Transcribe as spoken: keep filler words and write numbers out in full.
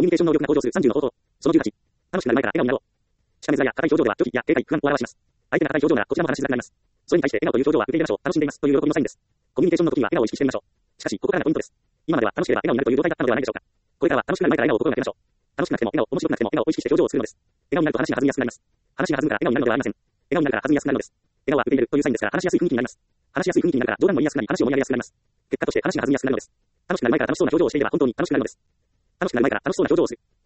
ミュニケーション能力が向上するさんじゅうの方法。そのじゅうはち。楽しくなる前から笑顔になろう。下目面や硬い表情では拒否や警戒、不安を表します。相手が硬い表情ならこちらも話しづらくなります。それに対して笑顔という表情は受け入れましょう。楽しんでいますという喜びのサインです。コミュニケーションの時には笑顔を意識してみましょう。しかし、ここからがポイントです。今までは楽しければ笑顔になるという状態だったのではないでしょうか。これからは楽しくなる前から笑顔を心がけましょう。楽しくなくても笑顔、面白くなくても笑顔を意識して表情を作るのです。笑顔になると話が弾みやすくなります。話が弾むから笑顔になるのではありません。笑顔になるから弾みやすくなるのです。笑顔は受け入れるというサインですから話しやすい雰囲気になります。話しやすい雰囲気になるから冗談も言いやすくなり話を盛り上げやすくなります。結果として話が弾みやすくなるのです。楽しくなる前から楽しそうな表情をしていれば本当に楽しくなるのです。楽しくなる前から楽しそうな表情をする。